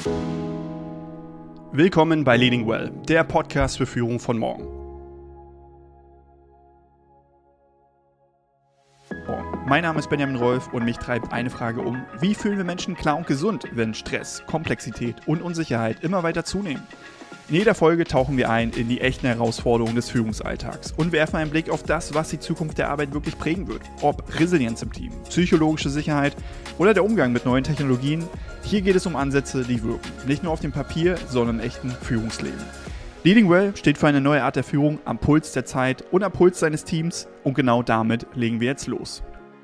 Willkommen bei Leading Well, der Podcast für Führung von morgen. Mein Name ist Benjamin Rolf und mich treibt eine Frage um: Wie fühlen wir Menschen klar und gesund, wenn Stress, Komplexität und Unsicherheit immer weiter zunehmen? In jeder Folge tauchen wir ein in die echten Herausforderungen des Führungsalltags und werfen einen Blick auf das, was die Zukunft der Arbeit wirklich prägen wird. Ob Resilienz im Team, psychologische Sicherheit oder der Umgang mit neuen Technologien, hier geht es um Ansätze, die wirken. Nicht nur auf dem Papier, sondern im echten Führungsleben. Leading Well steht für eine neue Art der Führung am Puls der Zeit und am Puls seines Teams, und genau damit legen wir jetzt los.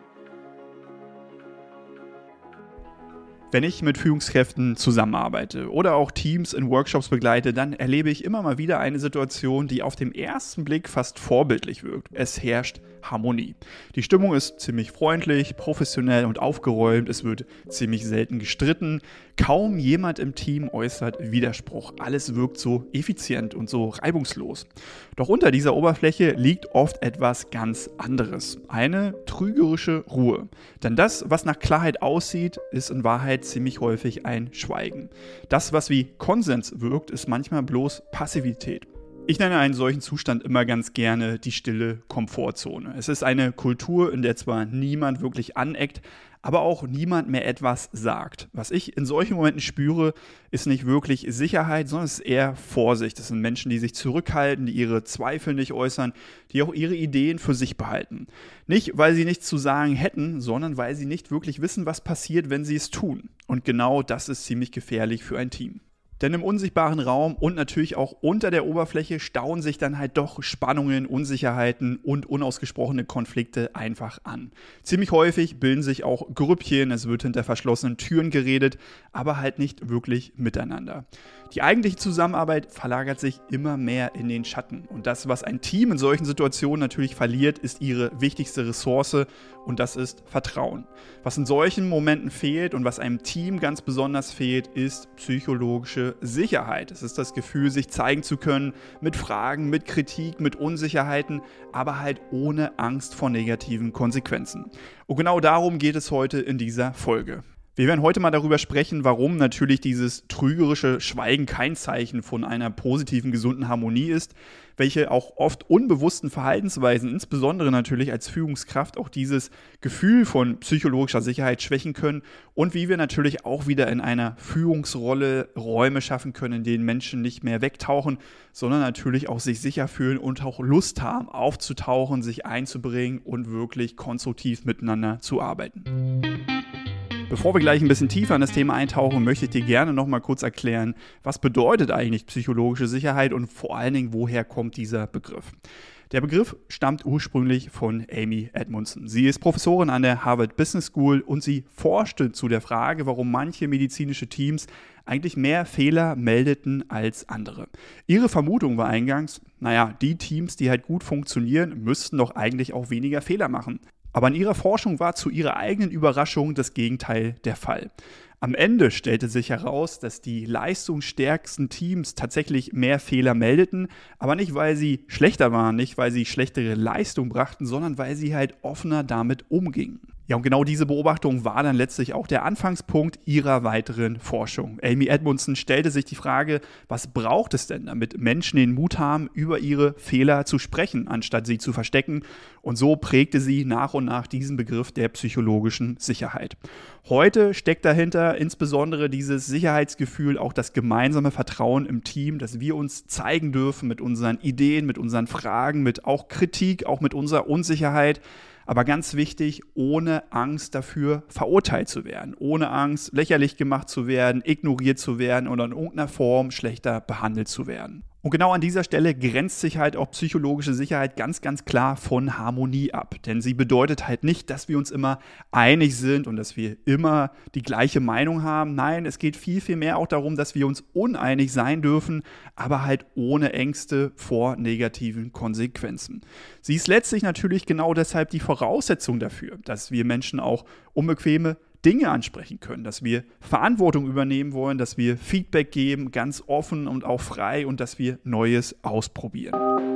Wenn ich mit Führungskräften zusammenarbeite oder auch Teams in Workshops begleite, dann erlebe ich immer mal wieder eine Situation, die auf den ersten Blick fast vorbildlich wirkt. Es herrscht Harmonie. Die Stimmung ist ziemlich freundlich, professionell und aufgeräumt. Es wird ziemlich selten gestritten. Kaum jemand im Team äußert Widerspruch. Alles wirkt so effizient und so reibungslos. Doch unter dieser Oberfläche liegt oft etwas ganz anderes. Eine trügerische Ruhe. Denn das, was nach Klarheit aussieht, ist in Wahrheit ziemlich häufig ein Schweigen. Das, was wie Konsens wirkt, ist manchmal bloß Passivität. Ich nenne einen solchen Zustand immer ganz gerne die stille Komfortzone. Es ist eine Kultur, in der zwar niemand wirklich aneckt, aber auch niemand mehr etwas sagt. Was ich in solchen Momenten spüre, ist nicht wirklich Sicherheit, sondern es ist eher Vorsicht. Das sind Menschen, die sich zurückhalten, die ihre Zweifel nicht äußern, die auch ihre Ideen für sich behalten. Nicht, weil sie nichts zu sagen hätten, sondern weil sie nicht wirklich wissen, was passiert, wenn sie es tun. Und genau das ist ziemlich gefährlich für ein Team. Denn im unsichtbaren Raum und natürlich auch unter der Oberfläche stauen sich dann halt doch Spannungen, Unsicherheiten und unausgesprochene Konflikte einfach an. Ziemlich häufig bilden sich auch Grüppchen, es wird hinter verschlossenen Türen geredet, aber halt nicht wirklich miteinander. Die eigentliche Zusammenarbeit verlagert sich immer mehr in den Schatten. Und das, was ein Team in solchen Situationen natürlich verliert, ist ihre wichtigste Ressource, und das ist Vertrauen. Was in solchen Momenten fehlt und was einem Team ganz besonders fehlt, ist psychologische Sicherheit. Es ist das Gefühl, sich zeigen zu können mit Fragen, mit Kritik, mit Unsicherheiten, aber halt ohne Angst vor negativen Konsequenzen. Und genau darum geht es heute in dieser Folge. Wir werden heute mal darüber sprechen, warum natürlich dieses trügerische Schweigen kein Zeichen von einer positiven, gesunden Harmonie ist, welche auch oft unbewussten Verhaltensweisen, insbesondere natürlich als Führungskraft, auch dieses Gefühl von psychologischer Sicherheit schwächen können, und wie wir natürlich auch wieder in einer Führungsrolle Räume schaffen können, in denen Menschen nicht mehr wegtauchen, sondern natürlich auch sich sicher fühlen und auch Lust haben, aufzutauchen, sich einzubringen und wirklich konstruktiv miteinander zu arbeiten. Bevor wir gleich ein bisschen tiefer in das Thema eintauchen, möchte ich dir gerne noch mal kurz erklären, was bedeutet eigentlich psychologische Sicherheit und vor allen Dingen, woher kommt dieser Begriff. Der Begriff stammt ursprünglich von Amy Edmondson. Sie ist Professorin an der Harvard Business School und sie forschte zu der Frage, warum manche medizinische Teams eigentlich mehr Fehler meldeten als andere. Ihre Vermutung war eingangs, die Teams, die halt gut funktionieren, müssten doch eigentlich auch weniger Fehler machen. Aber in ihrer Forschung war zu ihrer eigenen Überraschung das Gegenteil der Fall. Am Ende stellte sich heraus, dass die leistungsstärksten Teams tatsächlich mehr Fehler meldeten, aber nicht, weil sie schlechter waren, nicht, weil sie schlechtere Leistung brachten, sondern weil sie halt offener damit umgingen. Ja, und genau diese Beobachtung war dann letztlich auch der Anfangspunkt ihrer weiteren Forschung. Amy Edmondson stellte sich die Frage, was braucht es denn, damit Menschen den Mut haben, über ihre Fehler zu sprechen, anstatt sie zu verstecken. Und so prägte sie nach und nach diesen Begriff der psychologischen Sicherheit. Heute steckt dahinter insbesondere dieses Sicherheitsgefühl, auch das gemeinsame Vertrauen im Team, dass wir uns zeigen dürfen mit unseren Ideen, mit unseren Fragen, mit auch Kritik, auch mit unserer Unsicherheit. Aber ganz wichtig, ohne Angst dafür verurteilt zu werden, ohne Angst lächerlich gemacht zu werden, ignoriert zu werden oder in irgendeiner Form schlechter behandelt zu werden. Und genau an dieser Stelle grenzt sich halt auch psychologische Sicherheit ganz, ganz klar von Harmonie ab. Denn sie bedeutet halt nicht, dass wir uns immer einig sind und dass wir immer die gleiche Meinung haben. Nein, es geht viel, viel mehr auch darum, dass wir uns uneinig sein dürfen, aber halt ohne Ängste vor negativen Konsequenzen. Sie ist letztlich natürlich genau deshalb die Voraussetzung dafür, dass wir Menschen auch unbequeme Dinge ansprechen können, dass wir Verantwortung übernehmen wollen, dass wir Feedback geben, ganz offen und auch frei, und dass wir Neues ausprobieren.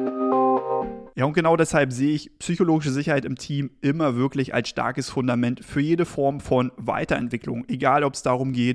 Ja, und genau deshalb sehe ich psychologische Sicherheit im Team immer wirklich als starkes Fundament für jede Form von Weiterentwicklung. Egal, ob es darum geht,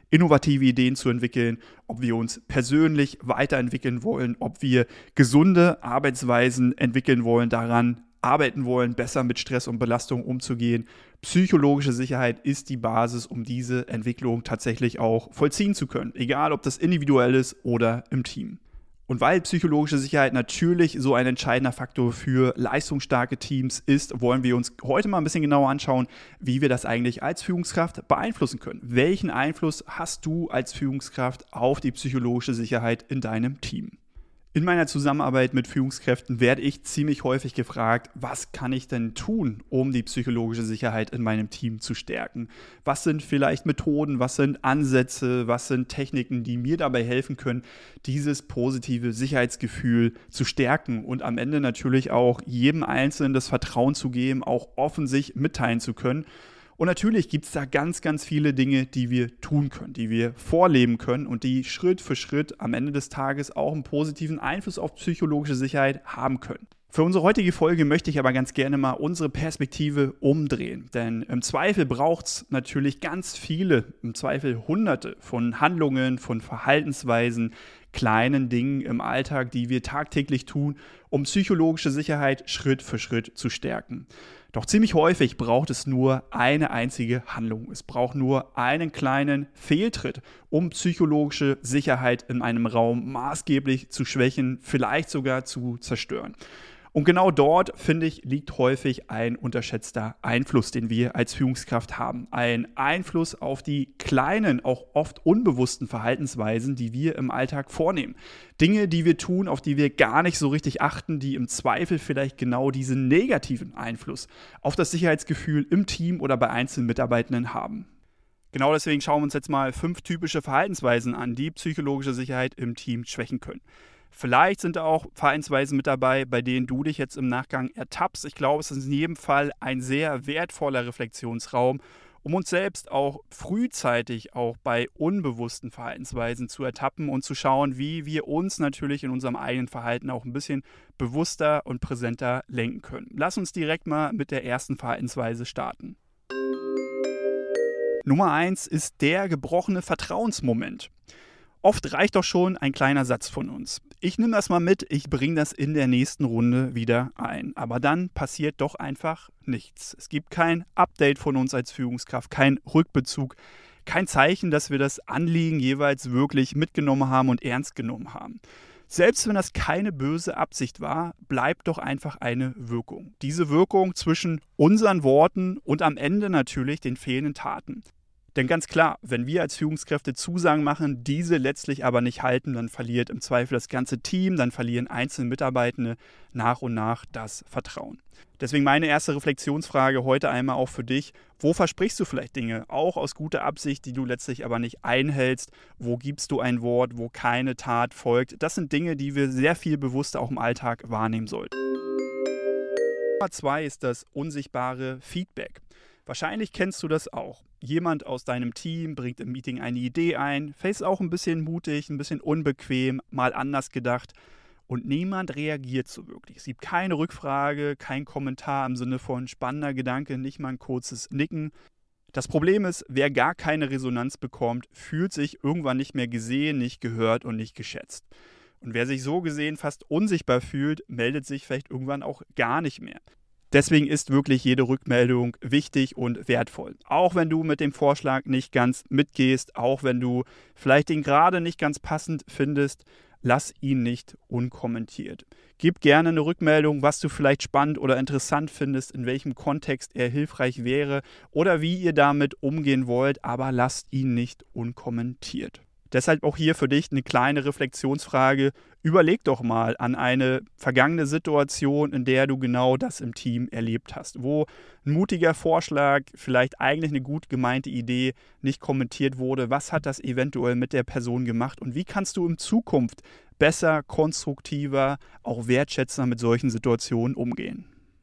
innovative Ideen zu entwickeln, ob wir uns persönlich weiterentwickeln wollen, ob wir gesunde Arbeitsweisen entwickeln wollen, daran arbeiten wollen, besser mit Stress und Belastung umzugehen. Psychologische Sicherheit ist die Basis, um diese Entwicklung tatsächlich auch vollziehen zu können, egal ob das individuell ist oder im Team. Und weil psychologische Sicherheit natürlich so ein entscheidender Faktor für leistungsstarke Teams ist, wollen wir uns heute mal ein bisschen genauer anschauen, wie wir das eigentlich als Führungskraft beeinflussen können. Welchen Einfluss hast du als Führungskraft auf die psychologische Sicherheit in deinem Team? In meiner Zusammenarbeit mit Führungskräften werde ich ziemlich häufig gefragt, was kann ich denn tun, um die psychologische Sicherheit in meinem Team zu stärken? Was sind vielleicht Methoden, was sind Ansätze, was sind Techniken, die mir dabei helfen können, dieses positive Sicherheitsgefühl zu stärken und am Ende natürlich auch jedem Einzelnen das Vertrauen zu geben, auch offen sich mitteilen zu können. Und natürlich gibt es da ganz, ganz viele Dinge, die wir tun können, die wir vorleben können und die Schritt für Schritt am Ende des Tages auch einen positiven Einfluss auf psychologische Sicherheit haben können. Für unsere heutige Folge möchte ich aber ganz gerne mal unsere Perspektive umdrehen. Denn im Zweifel braucht es natürlich ganz viele, im Zweifel Hunderte von Handlungen, von Verhaltensweisen, kleinen Dingen im Alltag, die wir tagtäglich tun, um psychologische Sicherheit Schritt für Schritt zu stärken. Doch ziemlich häufig braucht es nur eine einzige Handlung. Es braucht nur einen kleinen Fehltritt, um psychologische Sicherheit in einem Raum maßgeblich zu schwächen, vielleicht sogar zu zerstören. Und genau dort, finde ich, liegt häufig ein unterschätzter Einfluss, den wir als Führungskraft haben. Ein Einfluss auf die kleinen, auch oft unbewussten Verhaltensweisen, die wir im Alltag vornehmen. Dinge, die wir tun, auf die wir gar nicht so richtig achten, die im Zweifel vielleicht genau diesen negativen Einfluss auf das Sicherheitsgefühl im Team oder bei einzelnen Mitarbeitenden haben. Genau deswegen schauen wir uns jetzt mal 5 typische Verhaltensweisen an, die psychologische Sicherheit im Team schwächen können. Vielleicht sind da auch Verhaltensweisen mit dabei, bei denen du dich jetzt im Nachgang ertappst. Ich glaube, es ist in jedem Fall ein sehr wertvoller Reflexionsraum, um uns selbst auch frühzeitig auch bei unbewussten Verhaltensweisen zu ertappen und zu schauen, wie wir uns natürlich in unserem eigenen Verhalten auch ein bisschen bewusster und präsenter lenken können. Lass uns direkt mal mit der ersten Verhaltensweise starten. Nummer 1 ist der gebrochene Vertrauensmoment. Oft reicht doch schon ein kleiner Satz von uns. Ich nehme das mal mit, ich bringe das in der nächsten Runde wieder ein. Aber dann passiert doch einfach nichts. Es gibt kein Update von uns als Führungskraft, kein Rückbezug, kein Zeichen, dass wir das Anliegen jeweils wirklich mitgenommen haben und ernst genommen haben. Selbst wenn das keine böse Absicht war, bleibt doch einfach eine Wirkung. Diese Wirkung zwischen unseren Worten und am Ende natürlich den fehlenden Taten. Denn ganz klar, wenn wir als Führungskräfte Zusagen machen, diese letztlich aber nicht halten, dann verliert im Zweifel das ganze Team, dann verlieren einzelne Mitarbeitende nach und nach das Vertrauen. Deswegen meine erste Reflexionsfrage heute einmal auch für dich. Wo versprichst du vielleicht Dinge, auch aus guter Absicht, die du letztlich aber nicht einhältst? Wo gibst du ein Wort, wo keine Tat folgt? Das sind Dinge, die wir sehr viel bewusster auch im Alltag wahrnehmen sollten. Nummer 2 ist das unsichtbare Feedback. Wahrscheinlich kennst du das auch. Jemand aus deinem Team bringt im Meeting eine Idee ein, vielleicht auch ein bisschen mutig, ein bisschen unbequem, mal anders gedacht und niemand reagiert so wirklich. Es gibt keine Rückfrage, kein Kommentar im Sinne von spannender Gedanke, nicht mal ein kurzes Nicken. Das Problem ist, wer gar keine Resonanz bekommt, fühlt sich irgendwann nicht mehr gesehen, nicht gehört und nicht geschätzt. Und wer sich so gesehen fast unsichtbar fühlt, meldet sich vielleicht irgendwann auch gar nicht mehr. Deswegen ist wirklich jede Rückmeldung wichtig und wertvoll. Auch wenn du mit dem Vorschlag nicht ganz mitgehst, auch wenn du vielleicht den gerade nicht ganz passend findest, lass ihn nicht unkommentiert. Gib gerne eine Rückmeldung, was du vielleicht spannend oder interessant findest, in welchem Kontext er hilfreich wäre oder wie ihr damit umgehen wollt, aber lasst ihn nicht unkommentiert. Deshalb auch hier für dich eine kleine Reflexionsfrage. Überleg doch mal an eine vergangene Situation, in der du genau das im Team erlebt hast, wo ein mutiger Vorschlag, vielleicht eigentlich eine gut gemeinte Idee nicht kommentiert wurde. Was hat das eventuell mit der Person gemacht und wie kannst du in Zukunft besser, konstruktiver, auch wertschätzender mit solchen Situationen umgehen?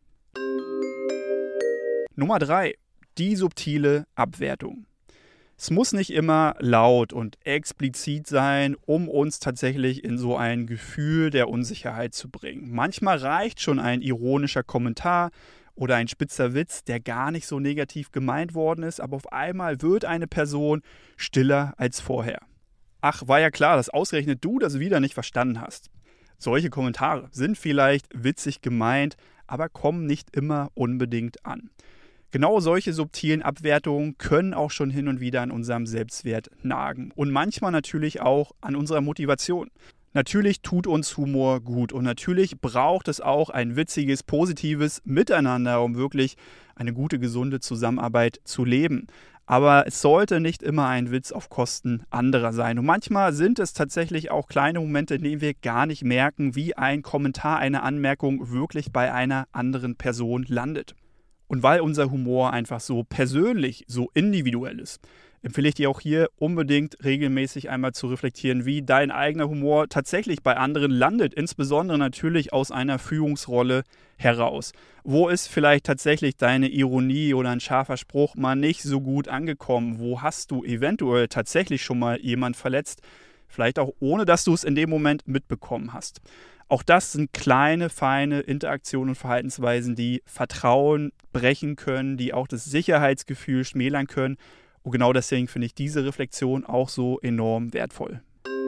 Nummer 3. Die subtile Abwertung. Es muss nicht immer laut und explizit sein, um uns tatsächlich in so ein Gefühl der Unsicherheit zu bringen. Manchmal reicht schon ein ironischer Kommentar oder ein spitzer Witz, der gar nicht so negativ gemeint worden ist, aber auf einmal wird eine Person stiller als vorher. Ach, war ja klar, dass ausgerechnet du das wieder nicht verstanden hast. Solche Kommentare sind vielleicht witzig gemeint, aber kommen nicht immer unbedingt an. Genau solche subtilen Abwertungen können auch schon hin und wieder an unserem Selbstwert nagen und manchmal natürlich auch an unserer Motivation. Natürlich tut uns Humor gut und natürlich braucht es auch ein witziges, positives Miteinander, um wirklich eine gute, gesunde Zusammenarbeit zu leben. Aber es sollte nicht immer ein Witz auf Kosten anderer sein. Und manchmal sind es tatsächlich auch kleine Momente, in denen wir gar nicht merken, wie ein Kommentar, eine Anmerkung wirklich bei einer anderen Person landet. Und weil unser Humor einfach so persönlich, so individuell ist, empfehle ich dir auch hier unbedingt regelmäßig einmal zu reflektieren, wie dein eigener Humor tatsächlich bei anderen landet, insbesondere natürlich aus einer Führungsrolle heraus. Wo ist vielleicht tatsächlich deine Ironie oder ein scharfer Spruch mal nicht so gut angekommen? Wo hast du eventuell tatsächlich schon mal jemand verletzt? Vielleicht auch ohne, dass du es in dem Moment mitbekommen hast. Auch das sind kleine, feine Interaktionen und Verhaltensweisen, die Vertrauen brechen können, die auch das Sicherheitsgefühl schmälern können. Und genau deswegen finde ich diese Reflexion auch so enorm wertvoll.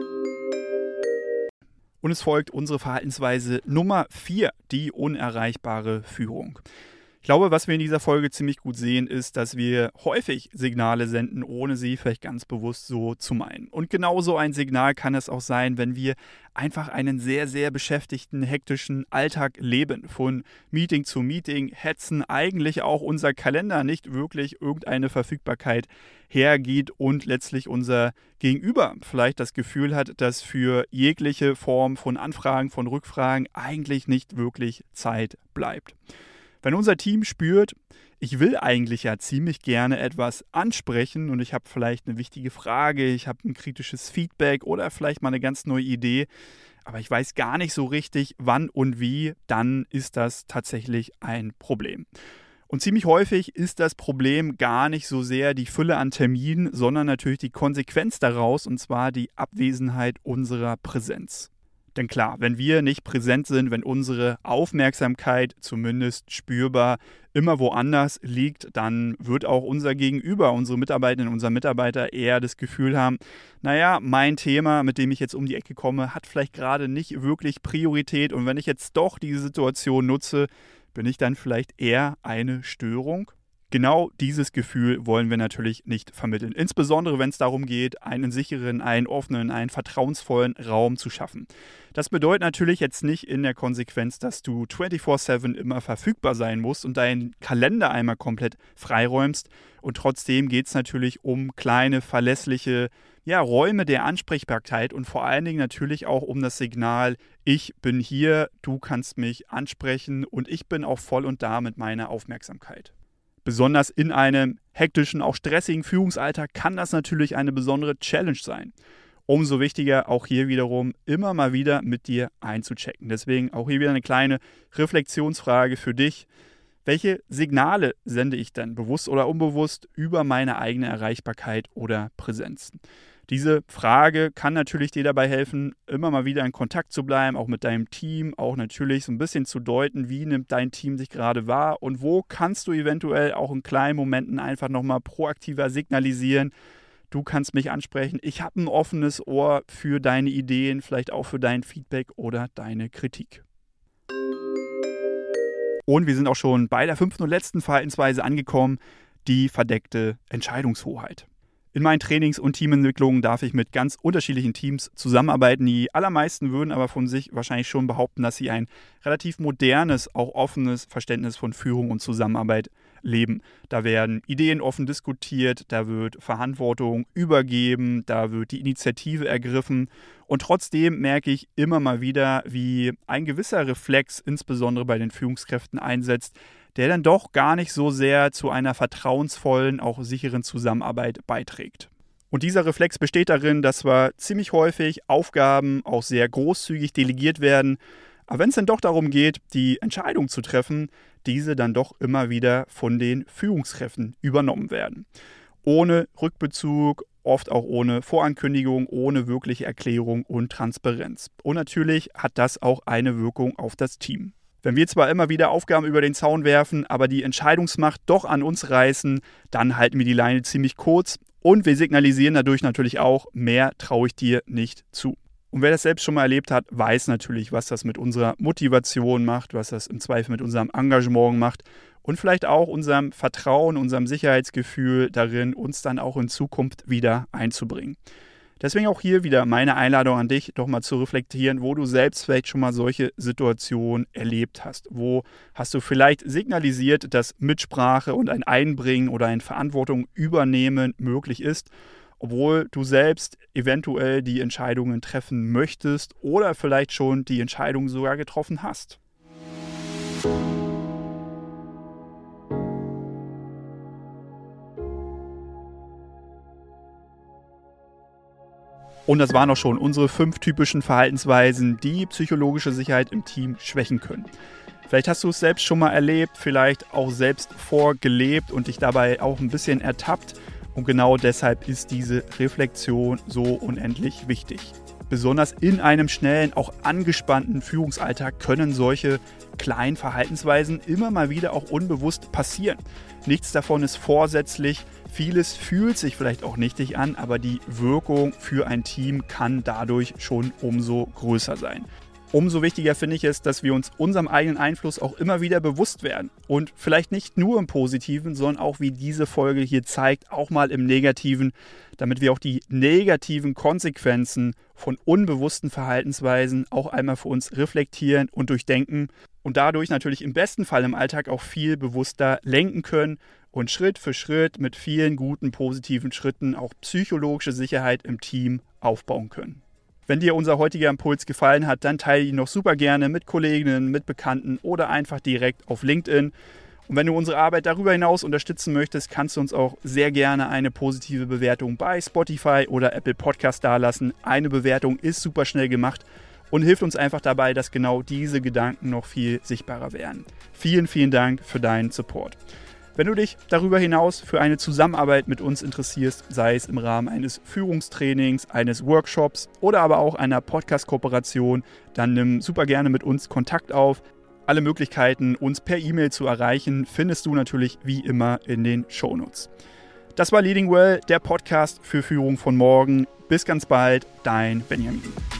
Und es folgt unsere Verhaltensweise Nummer 4, die unerreichbare Führung. Ich glaube, was wir in dieser Folge ziemlich gut sehen, ist, dass wir häufig Signale senden, ohne sie vielleicht ganz bewusst so zu meinen. Und genauso ein Signal kann es auch sein, wenn wir einfach einen sehr, sehr beschäftigten, hektischen Alltag leben. Von Meeting zu Meeting hetzen, eigentlich auch unser Kalender nicht wirklich irgendeine Verfügbarkeit hergeht und letztlich unser Gegenüber vielleicht das Gefühl hat, dass für jegliche Form von Anfragen, von Rückfragen eigentlich nicht wirklich Zeit bleibt. Wenn unser Team spürt, ich will eigentlich ja ziemlich gerne etwas ansprechen und ich habe vielleicht eine wichtige Frage, ich habe ein kritisches Feedback oder vielleicht mal eine ganz neue Idee, aber ich weiß gar nicht so richtig, wann und wie, dann ist das tatsächlich ein Problem. Und ziemlich häufig ist das Problem gar nicht so sehr die Fülle an Terminen, sondern natürlich die Konsequenz daraus, und zwar die Abwesenheit unserer Präsenz. Denn klar, wenn wir nicht präsent sind, wenn unsere Aufmerksamkeit zumindest spürbar immer woanders liegt, dann wird auch unser Gegenüber, unsere Mitarbeiterinnen, unser Mitarbeiter eher das Gefühl haben, naja, mein Thema, mit dem ich jetzt um die Ecke komme, hat vielleicht gerade nicht wirklich Priorität und wenn ich jetzt doch diese Situation nutze, bin ich dann vielleicht eher eine Störung? Genau dieses Gefühl wollen wir natürlich nicht vermitteln. Insbesondere, wenn es darum geht, einen sicheren, einen offenen, einen vertrauensvollen Raum zu schaffen. Das bedeutet natürlich jetzt nicht in der Konsequenz, dass du 24/7 immer verfügbar sein musst und deinen Kalender einmal komplett freiräumst. Und trotzdem geht es natürlich um kleine, verlässliche Räume der Ansprechbarkeit und vor allen Dingen natürlich auch um das Signal, ich bin hier, du kannst mich ansprechen und ich bin auch voll und da mit meiner Aufmerksamkeit. Besonders in einem hektischen, auch stressigen Führungsalltag kann das natürlich eine besondere Challenge sein. Umso wichtiger, auch hier wiederum immer mal wieder mit dir einzuchecken. Deswegen auch hier wieder eine kleine Reflexionsfrage für dich. Welche Signale sende ich denn bewusst oder unbewusst über meine eigene Erreichbarkeit oder Präsenz? Diese Frage kann natürlich dir dabei helfen, immer mal wieder in Kontakt zu bleiben, auch mit deinem Team, auch natürlich so ein bisschen zu deuten, wie nimmt dein Team sich gerade wahr und wo kannst du eventuell auch in kleinen Momenten einfach nochmal proaktiver signalisieren, du kannst mich ansprechen, ich habe ein offenes Ohr für deine Ideen, vielleicht auch für dein Feedback oder deine Kritik. Und wir sind auch schon bei der 5. und letzten Verhaltensweise angekommen, die verdeckte Entscheidungshoheit. In meinen Trainings und Teamentwicklungen darf ich mit ganz unterschiedlichen Teams zusammenarbeiten. Die allermeisten würden aber von sich wahrscheinlich schon behaupten, dass sie ein relativ modernes, auch offenes Verständnis von Führung und Zusammenarbeit leben. Da werden Ideen offen diskutiert, da wird Verantwortung übergeben, da wird die Initiative ergriffen. Und trotzdem merke ich immer mal wieder, wie ein gewisser Reflex, insbesondere bei den Führungskräften, einsetzt, der dann doch gar nicht so sehr zu einer vertrauensvollen, auch sicheren Zusammenarbeit beiträgt. Und dieser Reflex besteht darin, dass zwar ziemlich häufig Aufgaben auch sehr großzügig delegiert werden, aber wenn es dann doch darum geht, die Entscheidung zu treffen, diese dann doch immer wieder von den Führungskräften übernommen werden. Ohne Rückbezug, oft auch ohne Vorankündigung, ohne wirkliche Erklärung und Transparenz. Und natürlich hat das auch eine Wirkung auf das Team. Wenn wir zwar immer wieder Aufgaben über den Zaun werfen, aber die Entscheidungsmacht doch an uns reißen, dann halten wir die Leine ziemlich kurz und wir signalisieren dadurch natürlich auch, mehr traue ich dir nicht zu. Und wer das selbst schon mal erlebt hat, weiß natürlich, was das mit unserer Motivation macht, was das im Zweifel mit unserem Engagement macht und vielleicht auch unserem Vertrauen, unserem Sicherheitsgefühl darin, uns dann auch in Zukunft wieder einzubringen. Deswegen auch hier wieder meine Einladung an dich, doch mal zu reflektieren, wo du selbst vielleicht schon mal solche Situationen erlebt hast. Wo hast du vielleicht signalisiert, dass Mitsprache und ein Einbringen oder ein Verantwortung übernehmen möglich ist, obwohl du selbst eventuell die Entscheidungen treffen möchtest oder vielleicht schon die Entscheidung sogar getroffen hast. Und das waren auch schon unsere 5 typischen Verhaltensweisen, die psychologische Sicherheit im Team schwächen können. Vielleicht hast du es selbst schon mal erlebt, vielleicht auch selbst vorgelebt und dich dabei auch ein bisschen ertappt. Und genau deshalb ist diese Reflexion so unendlich wichtig. Besonders in einem schnellen, auch angespannten Führungsalltag können solche kleinen Verhaltensweisen immer mal wieder auch unbewusst passieren. Nichts davon ist vorsätzlich, vieles fühlt sich vielleicht auch nichtig an, aber die Wirkung für ein Team kann dadurch schon umso größer sein. Umso wichtiger finde ich es, dass wir uns unserem eigenen Einfluss auch immer wieder bewusst werden und vielleicht nicht nur im Positiven, sondern auch, wie diese Folge hier zeigt, auch mal im Negativen, damit wir auch die negativen Konsequenzen von unbewussten Verhaltensweisen auch einmal für uns reflektieren und durchdenken und dadurch natürlich im besten Fall im Alltag auch viel bewusster lenken können und Schritt für Schritt mit vielen guten, positiven Schritten auch psychologische Sicherheit im Team aufbauen können. Wenn dir unser heutiger Impuls gefallen hat, dann teile ihn noch super gerne mit Kolleginnen, mit Bekannten oder einfach direkt auf LinkedIn. Und wenn du unsere Arbeit darüber hinaus unterstützen möchtest, kannst du uns auch sehr gerne eine positive Bewertung bei Spotify oder Apple Podcast dalassen. Eine Bewertung ist super schnell gemacht und hilft uns einfach dabei, dass genau diese Gedanken noch viel sichtbarer werden. Vielen, vielen Dank für deinen Support. Wenn du dich darüber hinaus für eine Zusammenarbeit mit uns interessierst, sei es im Rahmen eines Führungstrainings, eines Workshops oder aber auch einer Podcast-Kooperation, dann nimm super gerne mit uns Kontakt auf. Alle Möglichkeiten, uns per E-Mail zu erreichen, findest du natürlich wie immer in den Shownotes. Das war Leading Well, der Podcast für Führung von morgen. Bis ganz bald, dein Benjamin.